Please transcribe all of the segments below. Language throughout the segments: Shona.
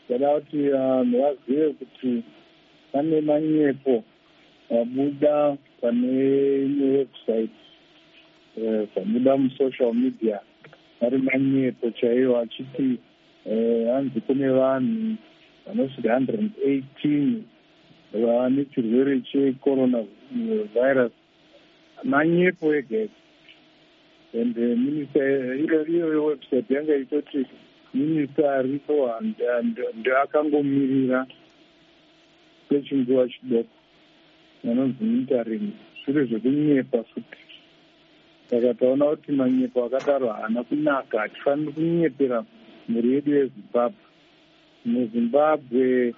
Ndada kuti vanhu vazive kuti pane manyepo abuda pane imwe website pabuda musocial media ari manyepo chaiwo achiti hanzi kune vanhu vanosvika 118 vane chirwere cheCoronavirus. Manyepo ega and minister iyo website yanga itoti minister aripo ndoakangomirira kwechinguva chidoko anonzi interim, zviro zvekunyepa futi. Saka taona kuti manyepo akadaro haana kunaka, hatifaniri kunyepera mhuri yedu yeZimbabwe. MuZimbabwe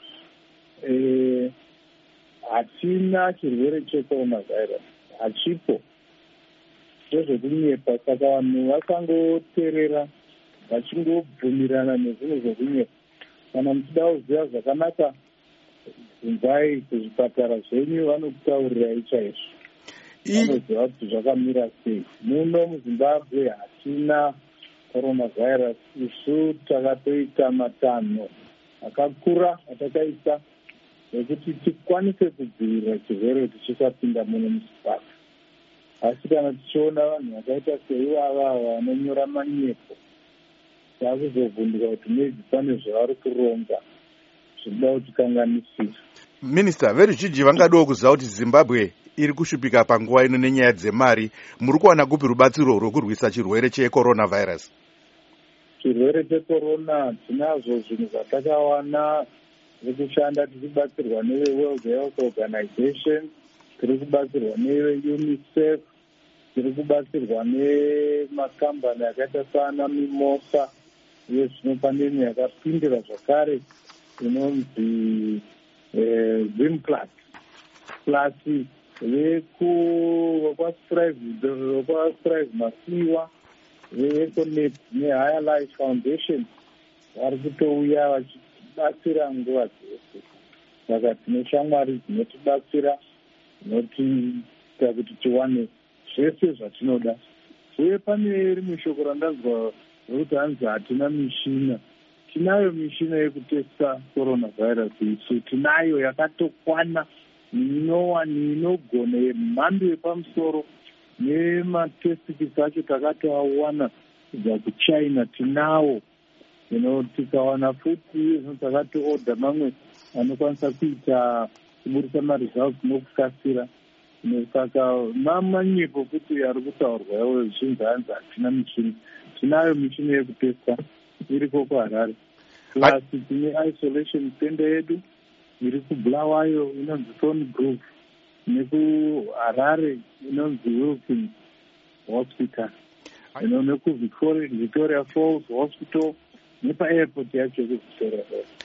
hatina chirwere cheCoronavirus, hachipo. Zvezvekunyepa, saka vanhu vakangoteerera vachingobvumirana nezvinhu zvekunyepa. Kana muchida kuziva zvakanaka, bvunzai kuzvipatara zvenyu, vanokutaurirai chaizvo. Vanoziva kuti zvakamira sei. Muno muZimbabwe hatina coronavirus. Isu takatoita matanho akakura atakaita ekuti tikwanise kudzivirira chirwere tichisapinda muno muZimbabwe. Asi kana tichiona vanhu vakaita seivava vanonyora manyepo, takuzovhunduka kuti maybe pane zvavari kuronga zvinoda kuti kanganisisa. Minister, veruzhinji vangadawo kuziva kuti Zimbabwe iri kushupika panguva ino nenyaya dzemari. Muri kuwana kupi rubatsiro rwokurwisa chirwere cheCoronavirus? Chirwere checorona tinazvo zvinhu zvatakawana, tiri kushanda tichibatsirwa neWorld Health Organization, tiri kubatsirwa neUNICEF, tiri kubatsirwa nemakambani akaita sana Mimosa, uye zvino pane imwe yakapindira zvakare inonzi Zimplus plus vekwaStrive Masiwa, veEconet neHigher Life Foundation vari kutouya vachibatsira nguva dzose. Saka tine shamwari dzinotibatsira, dzinotiita kuti tiwane zvese zvatinoda. Uye pane rimwe shoko randanzwa rokuti hanzi hatina mishina. Tinayo mishina yekutesta coronavirus isu, tinayo yakatokwana, inogona yemhando yepamusoro, nematestikisi acho takatoawana kubva kuChina tinawo. Tikawana futi takatooda mamwe anokwanisa kuburisa maresults nokukasira. Saka manyepo kuti ari kutaurwa yawo zvinhu hanzi hatina michini. Tinayo michini yekutesta iriko kuHarare. Plus tine isolation center yedu iri kuBulawayo inonzi Stony Brook, nekuHarare inonzi Wilson Hospital, nekuVictoria Falls Hospital, nepaAirport yacho kuVictoria Falls.